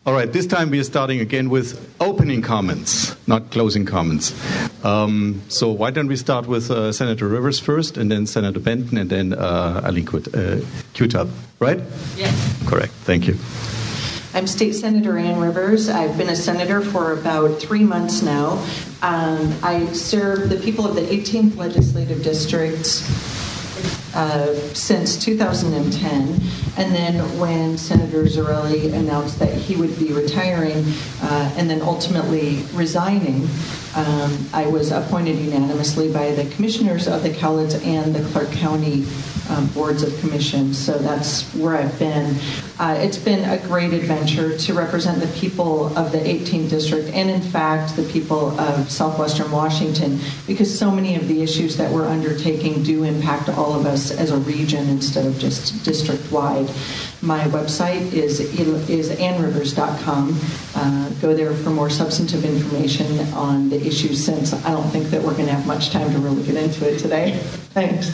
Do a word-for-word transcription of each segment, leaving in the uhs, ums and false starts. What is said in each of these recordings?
All right, this time we are starting again with opening comments, not closing comments. Um, so why don't we start with uh, Senator Rivers first, and then Senator Benton, and then uh, Eileen Qutub, right? Yes. Correct, thank you. I'm State Senator Ann Rivers. I've been a senator for about three months now. Um, I serve the people of the eighteenth Legislative District Uh, since two thousand ten, and then when Senator Zarelli announced that he would be retiring uh, and then ultimately resigning, um, I was appointed unanimously by the commissioners of the Cowlitz and the Clark County um, boards of commission. So that's where I've been. Uh, it's been a great adventure to represent the people of the eighteenth District and, in fact, the people of Southwestern Washington, because so many of the issues that we're undertaking do impact all of us as a region instead of just district-wide. My website is is ann rivers dot com. Uh, go there for more substantive information on the issues, since I don't think that we're going to have much time to really get into it today. Thanks.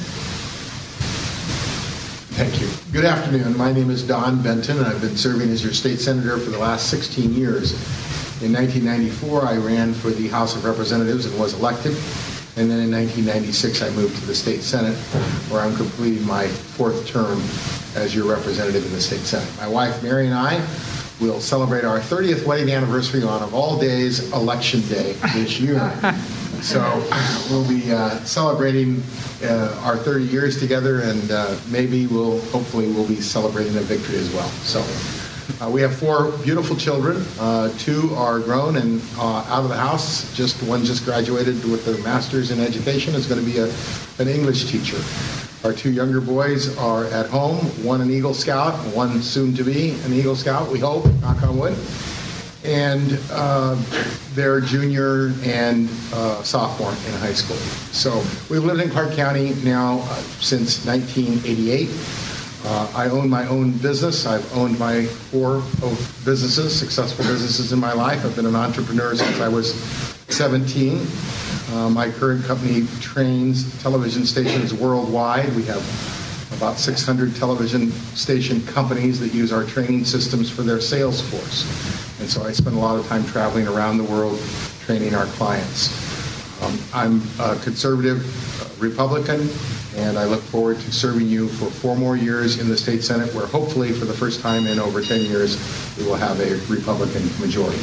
Thank you. Good afternoon. My name is Don Benton, and I've been serving as your state senator for the last sixteen years. In nineteen ninety-four, I ran for the House of Representatives and was elected. And then in nineteen ninety-six, I moved to the state Senate, where I'm completing my fourth term as your representative in the state Senate. My wife, Mary, and I will celebrate our thirtieth wedding anniversary on, of all days, Election Day this year. So we'll be uh, celebrating uh, our thirty years together, and uh, maybe we'll, hopefully, we'll be celebrating a victory as well. So uh, we have four beautiful children. Uh, two are grown and uh, out of the house. Just one just graduated with their master's in education. Is going to be a, an English teacher. Our two younger boys are at home. One an Eagle Scout, one soon to be an Eagle Scout. We hope, knock on wood. And uh, they're junior and uh, sophomore in high school. So we've lived in Clark County now uh, since nineteen eighty-eight. Uh, I own my own business. I've owned my four businesses, successful businesses in my life. I've been an entrepreneur since I was seventeen. Uh, my current company trains television stations worldwide. We have about six hundred television station companies that use our training systems for their sales force. And so I spend a lot of time traveling around the world training our clients. Um, I'm a conservative uh, Republican, and I look forward to serving you for four more years in the state Senate, where hopefully for the first time in over ten years, we will have a Republican majority.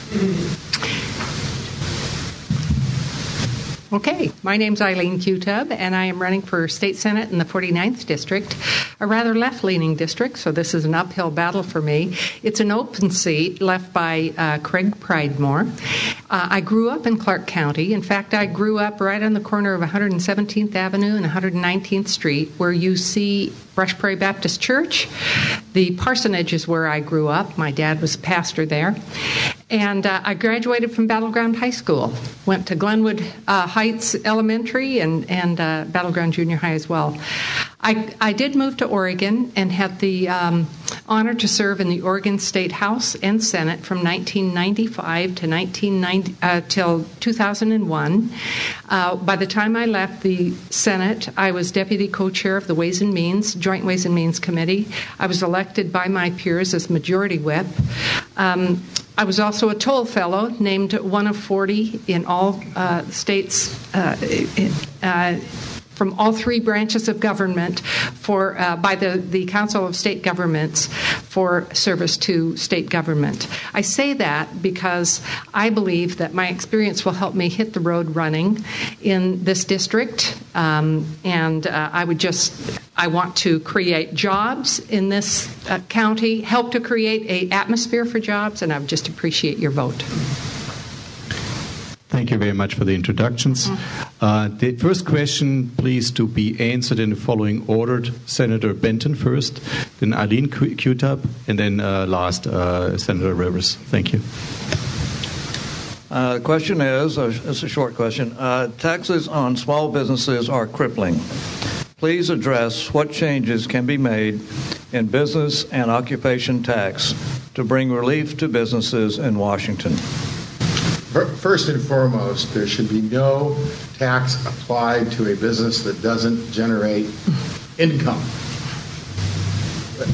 Okay, my name's Eileen Qutub, and I am running for State Senate in the forty-ninth District, a rather left-leaning district, so this is an uphill battle for me. It's an open seat left by uh, Craig Pridemore. Uh, I grew up in Clark County. In fact, I grew up right on the corner of one hundred seventeenth Avenue and one hundred nineteenth Street, where you see Brush Prairie Baptist Church. The parsonage is where I grew up. My dad was a pastor there. And uh, I graduated from Battleground High School, went to Glenwood uh, Heights Elementary and, and uh, Battleground Junior High as well. I, I did move to Oregon and had the um, honor to serve in the Oregon State House and Senate from nineteen ninety-five to nineteen ninety uh, till two thousand one. Uh, by the time I left the Senate, I was deputy co-chair of the Ways and Means, Joint Ways and Means Committee. I was elected by my peers as majority whip. Um, I was also a Toll Fellow, named one of forty in all uh, states, uh, uh, from all three branches of government for uh, by the, the Council of State Governments for service to state government. I say that because I believe that my experience will help me hit the road running in this district, um, and uh, I would just I want to create jobs in this uh, county, help to create an atmosphere for jobs, and I would just appreciate your vote. Thank you very much for the introductions. Uh, the first question, please, to be answered in the following order. Senator Benton first, then Eileen Qutub, and then uh, last, uh, Senator Rivers. Thank you. Uh, the question is, uh, it's a short question, uh, taxes on small businesses are crippling. Please address what changes can be made in business and occupation tax to bring relief to businesses in Washington. First and foremost, there should be no tax applied to a business that doesn't generate income.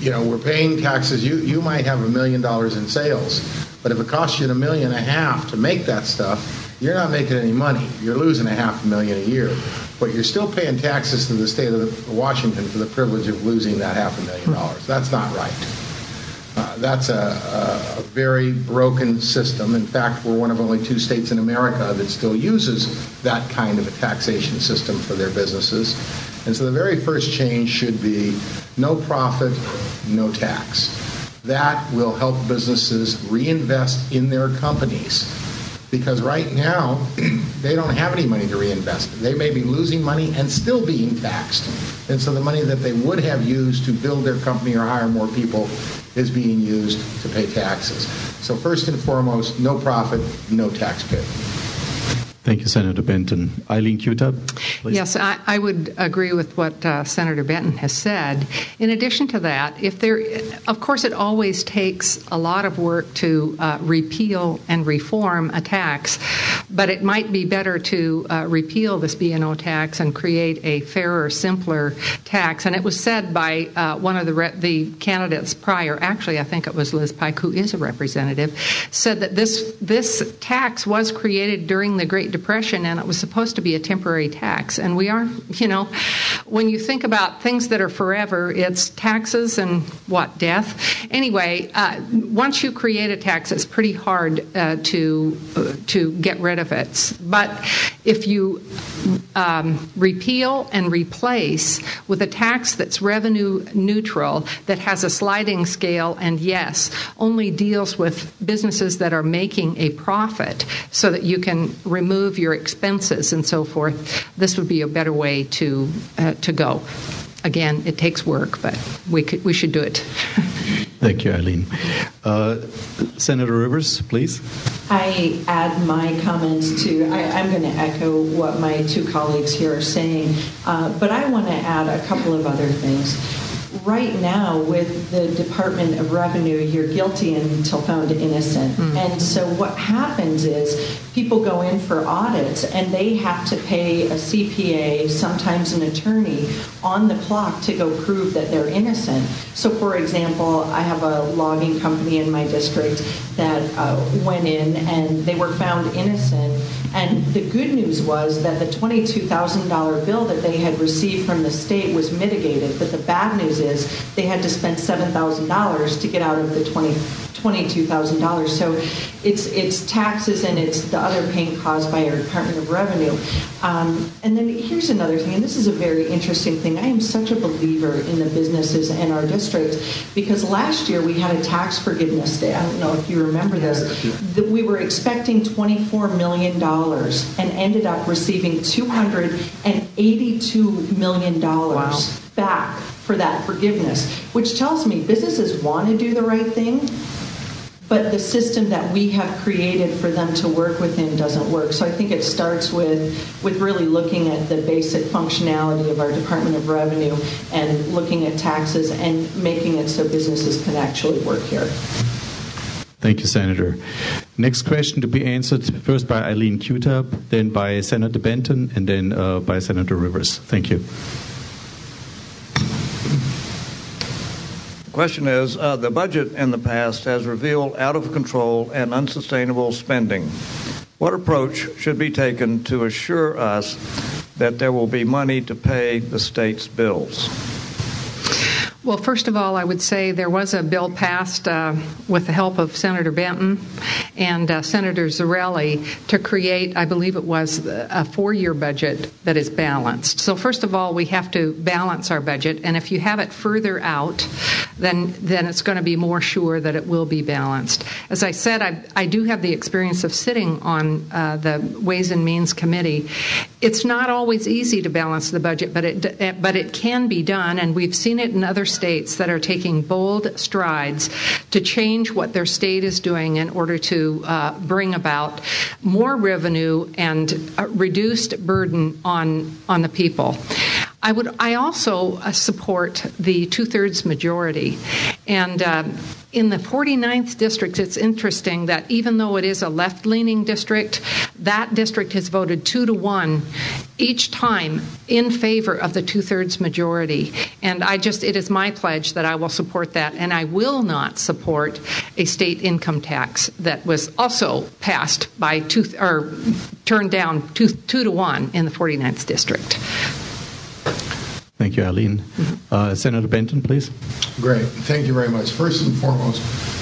you know, we're paying taxes. You, you might have a million dollars in sales, but if it costs you a million and a half to make that stuff, you're not making any money. You're losing a half a million a year. But you're still paying taxes to the state of Washington for the privilege of losing that half a million dollars. That's not right. Uh, that's a, a, a very broken system. In fact, we're one of only two states in America that still uses that kind of a taxation system for their businesses. And so the very first change should be no profit, no tax. That will help businesses reinvest in their companies. Because right now, they don't have any money to reinvest. They may be losing money and still being taxed. And so the money that they would have used to build their company or hire more people is being used to pay taxes. So first and foremost, no profit, no tax paid. Thank you, Senator Benton. Eileen Kutab, please. Yes, I, I would agree with what uh, Senator Benton has said. In addition to that, if there, of course, it always takes a lot of work to uh, repeal and reform a tax, but it might be better to uh, repeal this B and O tax and create a fairer, simpler tax. And it was said by uh, one of the re- the candidates prior, actually, I think it was Liz Pike, who is a representative, said that this this tax was created during the Great Depression, and it was supposed to be a temporary tax. And we are, you know, when you think about things that are forever, it's taxes and what, death. Anyway, uh, once you create a tax, it's pretty hard uh, to uh, to get rid of it. But if you um, repeal and replace with a tax that's revenue neutral, that has a sliding scale, and yes, only deals with businesses that are making a profit, so that you can remove your expenses and so forth, this would be a better way to uh, to go. Again, it takes work, but we could, we should do it. Thank you, Eileen. Uh, Senator Rivers, please. I add my comments to, I, I'm going to echo what my two colleagues here are saying, uh, but I want to add a couple of other things. Right now, with the Department of Revenue, you're guilty until found innocent. Mm. And so what happens is people go in for audits and they have to pay a C P A, sometimes an attorney, on the clock to go prove that they're innocent. So, for example, I have a logging company in my district that uh, went in and they were found innocent. And the good news was that the twenty-two thousand dollars bill that they had received from the state was mitigated. But the bad news is they had to spend seven thousand dollars to get out of the twenty-two thousand dollars. So it's it's taxes and it's the other pain caused by our Department of Revenue. Um, and then here's another thing, and this is a very interesting thing. I am such a believer in the businesses in our district, because last year we had a tax forgiveness day. I don't know if you remember this. That we were expecting twenty-four million dollars and ended up receiving two hundred eighty-two million dollars wow. back for that forgiveness, which tells me businesses want to do the right thing, but the system that we have created for them to work within doesn't work. So I think it starts with, with really looking at the basic functionality of our Department of Revenue and looking at taxes and making it so businesses can actually work here. Thank you, Senator. Next question to be answered first by Eileen Kutab, then by Senator Benton, and then uh, by Senator Rivers. Thank you. The question is, uh, the budget in the past has revealed out of control and unsustainable spending. What approach should be taken to assure us that there will be money to pay the state's bills? Well, first of all, I would say there was a bill passed uh, with the help of Senator Benton and uh, Senator Zarelli to create, I believe it was, a four-year budget that is balanced. So first of all, we have to balance our budget, and if you have it further out, then then it's going to be more sure that it will be balanced. As I said, I, I do have the experience of sitting on uh, the Ways and Means Committee. It's not always easy to balance the budget, but it but it can be done, and we've seen it in other states that are taking bold strides to change what their state is doing in order to uh, bring about more revenue and a reduced burden on on the people. I would. I also uh, support the two-thirds majority, and uh, in the forty-ninth district, it's interesting that even though it is a left-leaning district, that district has voted two to one each time in favor of the two-thirds majority. And I just, it is my pledge that I will support that, and I will not support a state income tax that was also passed by two, or turned down two, two to one in the forty-ninth district. Thank you, Eileen. Uh, Senator Benton, please. Great. Thank you very much. First and foremost,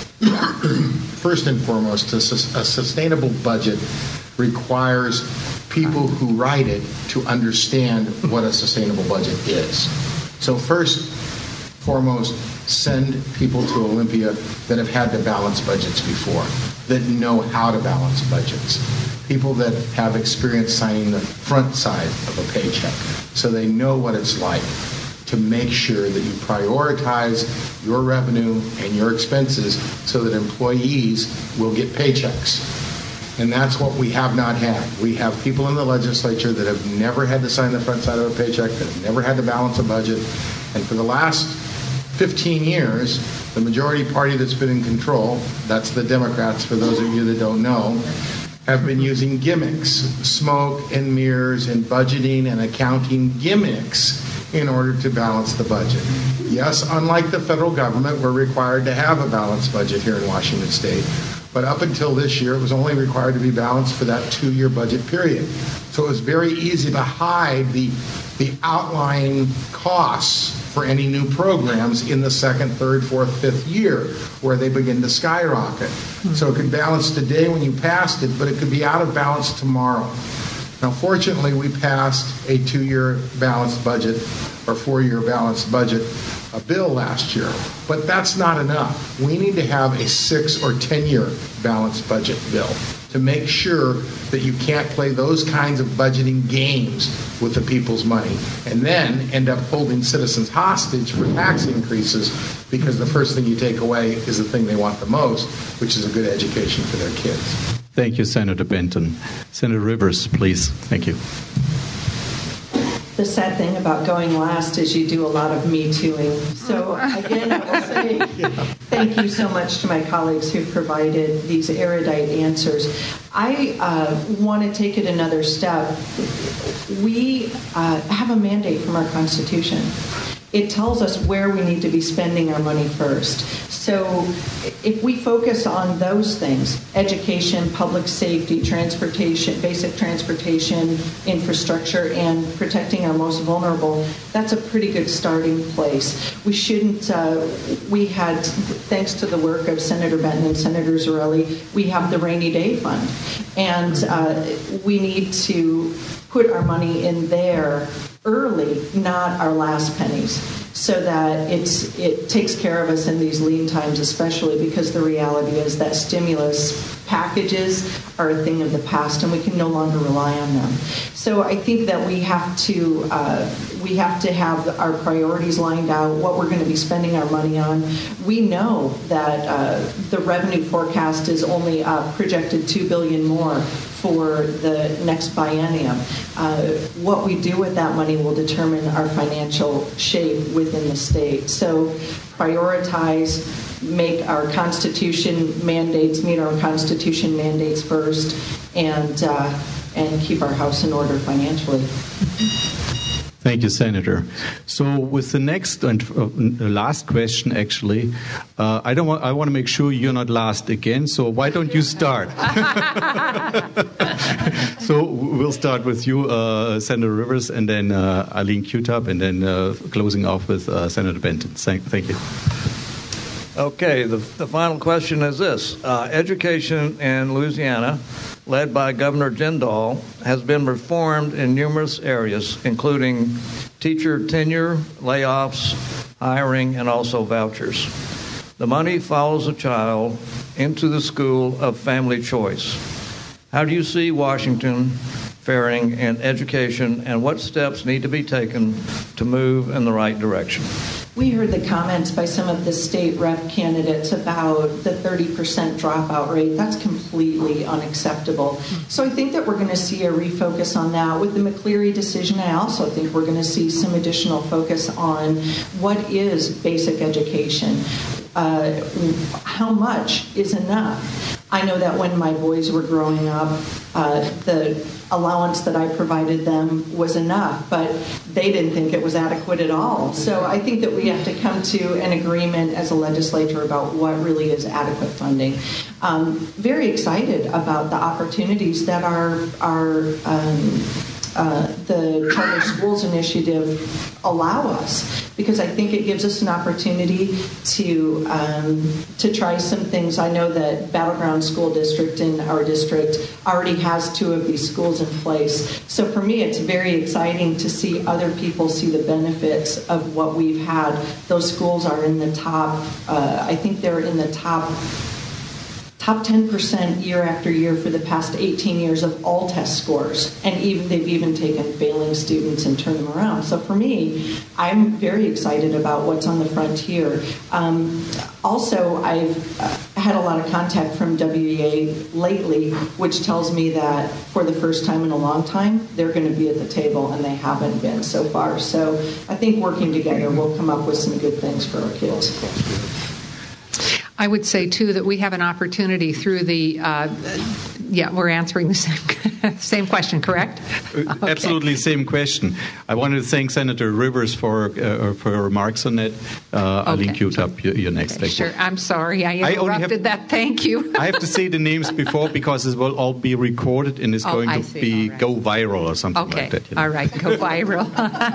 first and foremost, a, sus- a sustainable budget requires people who write it to understand what a sustainable budget is. So first, foremost, send people to Olympia that have had to balance budgets before, that know how to balance budgets. People that have experience signing the front side of a paycheck, so they know what it's like to make sure that you prioritize your revenue and your expenses so that employees will get paychecks. And that's what we have not had. We have people in the legislature that have never had to sign the front side of a paycheck, that have never had to balance a budget. And for the last fifteen years, the majority party that's been in control, that's the Democrats, for those of you that don't know, have been using gimmicks, smoke and mirrors and budgeting and accounting gimmicks in order to balance the budget. Yes, unlike the federal government, we're required to have a balanced budget here in Washington State. But up until this year, it was only required to be balanced for that two-year budget period. So it was very easy to hide the, the outlying costs for any new programs in the second, third, fourth, fifth year, where they begin to skyrocket. Mm-hmm. So it could balance today when you passed it, but it could be out of balance tomorrow. Now, fortunately, we passed a two-year balanced budget or four-year balanced budget, a bill last year, but that's not enough. We need to have a six or ten-year balanced budget bill to make sure that you can't play those kinds of budgeting games with the people's money and then end up holding citizens hostage for tax increases because the first thing you take away is the thing they want the most, which is a good education for their kids. Thank you, Senator Benton. Senator Rivers, please. Thank you. The sad thing about going last is you do a lot of me tooing. So again, I will say thank you so much to my colleagues who provided these erudite answers. I uh, want to take it another step. We uh, have a mandate from our Constitution. It tells us where we need to be spending our money first. So if we focus on those things, education, public safety, transportation, basic transportation, infrastructure, and protecting our most vulnerable, that's a pretty good starting place. We shouldn't, uh, we had, thanks to the work of Senator Benton and Senator Zarelli, we have the rainy day fund. And uh, we need to put our money in there early, not our last pennies, so that it's it takes care of us in these lean times, especially because the reality is that stimulus packages are a thing of the past, and we can no longer rely on them. So I think that we have to uh, we have to have our priorities lined out, what we're going to be spending our money on. We know that uh, the revenue forecast is only uh, projected two billion dollars more for the next biennium. Uh, what we do with that money will determine our financial shape within the state. So prioritize, make our Constitution mandates, meet our Constitution mandates first, and uh, and keep our house in order financially. Thank you, Senator. So, with the next and uh, last question, actually, uh, I don't want. I want to make sure you're not last again. So, why don't you start? So, we'll start with you, uh, Senator Rivers, and then uh, Eileen Qutub, and then uh, closing off with uh, Senator Benton. Thank, thank you. Okay. The, the final question is this: uh, education in Louisiana, led by Governor Jindal, has been reformed in numerous areas, including teacher tenure, layoffs, hiring, and also vouchers. The money follows a child into the school of family choice. How do you see Washington faring in education, and what steps need to be taken to move in the right direction? We heard the comments by some of the state rep candidates about the thirty percent dropout rate. That's completely unacceptable. So I think that we're going to see a refocus on that. With the McCleary decision, I also think we're going to see some additional focus on what is basic education. Uh, how much is enough? I know that when my boys were growing up, uh, the allowance that I provided them was enough, but they didn't think it was adequate at all. So I think that we have to come to an agreement as a legislature about what really is adequate funding. Um, very excited about the opportunities that our, our um, Uh, the Charter Schools Initiative allow us, because I think it gives us an opportunity to um, to try some things. I know that Battleground School District in our district already has two of these schools in place. So for me, it's very exciting to see other people see the benefits of what we've had. Those schools are in the top, uh, I think they're in the top top ten percent year after year for the past eighteen years of all test scores, and even they've even taken failing students and turned them around. So for me, I'm very excited about what's on the frontier. Um, also, I've had a lot of contact from W E A lately, which tells me that for the first time in a long time, they're going to be at the table, and they haven't been so far. So I think working together, we'll come up with some good things for our kids. I would say, too, that we have an opportunity through the, uh, yeah, we're answering the same same question, correct? Okay. Absolutely same question. I wanted to thank Senator Rivers for uh, for her remarks on that. Uh, Arlene Okay. Q-Tub, your, your next Okay, lecture. sure. I'm sorry. I I only interrupted have- that. Thank you. I have to say the names before because it will all be recorded and it's Oh, going I to see. be All right. go viral or something Okay. like that. you know. All right. Go viral.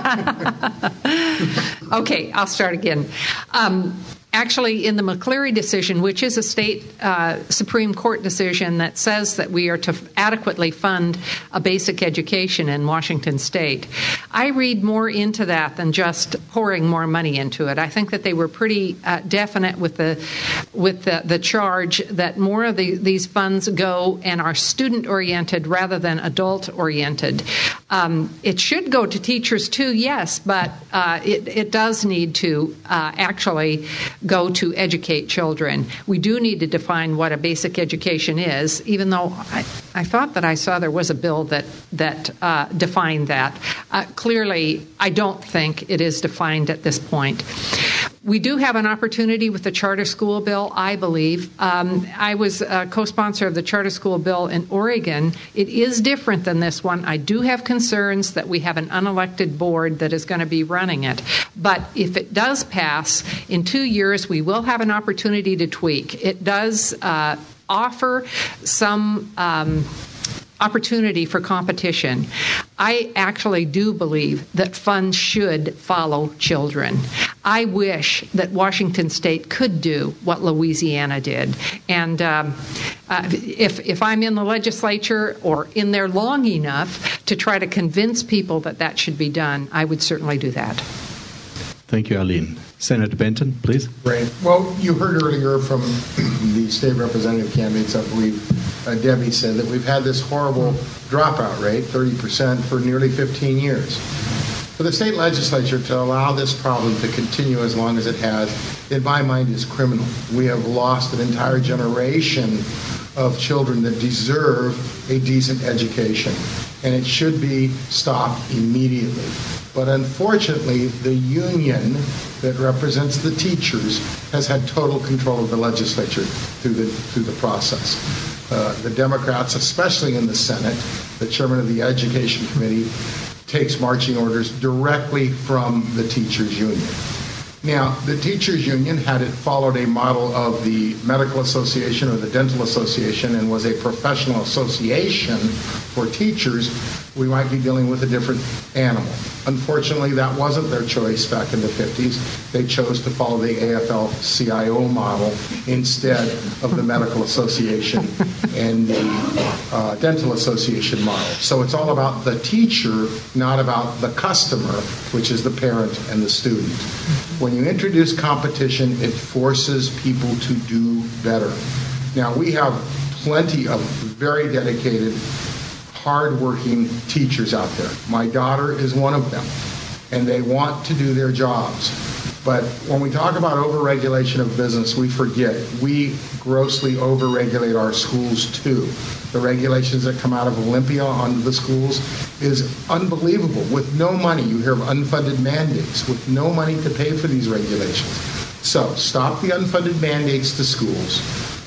Okay. I'll start again. Um, Actually, in the McCleary decision, which is a state uh, Supreme Court decision that says that we are to adequately fund a basic education in Washington State, I read more into that than just pouring more money into it. I think that they were pretty uh, definite with the with the, the charge that more of the, these funds go and are student-oriented rather than adult-oriented. Um, it should go to teachers too, yes, but uh, it, it does need to uh, actually go to educate children. We do need to define what a basic education is, even though I, I thought that I saw there was a bill that, that uh, defined that. Uh, clearly, I don't think it is defined at this point. We do have an opportunity with the charter school bill, I believe. Um, I was a co-sponsor of the charter school bill in Oregon. It is different than this one. I do have concerns that we have an unelected board that is going to be running it. But if it does pass, in two years we will have an opportunity to tweak. It does uh, offer some Um, opportunity for competition. I actually do believe that funds should follow children. I wish that Washington State could do what Louisiana did. And um, uh, if, if I'm in the legislature or in there long enough to try to convince people that that should be done, I would certainly do that. Thank you, Arlene. Senator Benton, please. Right. Well, you heard earlier from the state representative candidates, I believe uh, Debbie said that we've had this horrible dropout rate, thirty percent, for nearly fifteen years. For the state legislature to allow this problem to continue as long as it has, in my mind, is criminal. We have lost an entire generation of children that deserve a decent education, and it should be stopped immediately. But unfortunately, the union that represents the teachers has had total control of the legislature through the through the process. Uh, the Democrats, especially in the Senate, the chairman of the Education Committee, takes marching orders directly from the teachers' union. Now, the teachers' union, had it followed a model of the Medical Association or the Dental Association and was a professional association for teachers, we might be dealing with a different animal. Unfortunately, that wasn't their choice back in the fifties. They chose to follow the A F L C I O model instead of the Medical Association and the uh, Dental Association model. So it's all about the teacher, not about the customer, which is the parent and the student. When you introduce competition, it forces people to do better. Now, we have plenty of very dedicated, hard-working teachers out there. My daughter is one of them, and they want to do their jobs. But when we talk about overregulation of business, we forget we grossly overregulate our schools too. The regulations that come out of Olympia onto the schools is unbelievable. With no money, you hear of unfunded mandates, with no money to pay for these regulations. So stop the unfunded mandates to schools.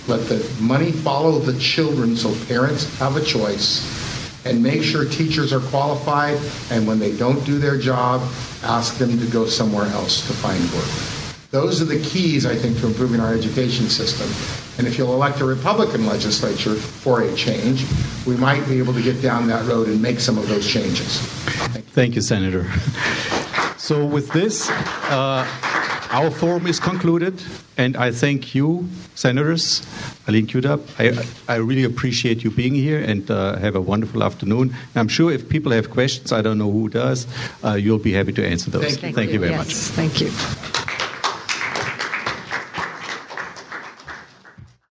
Let the money follow the children so parents have a choice, and make sure teachers are qualified, and when they don't do their job, ask them to go somewhere else to find work. Those are the keys, I think, to improving our education system. And if you'll elect a Republican legislature for a change, we might be able to get down that road and make some of those changes. Thank you, Thank you, Senator. So with this, uh, our forum is concluded, and I thank you, Senators, Arlene Kutab. I, I really appreciate you being here, and uh, have a wonderful afternoon. And I'm sure if people have questions, I don't know who does, uh, you'll be happy to answer those. Thank you. Thank you very yes, much. Thank you.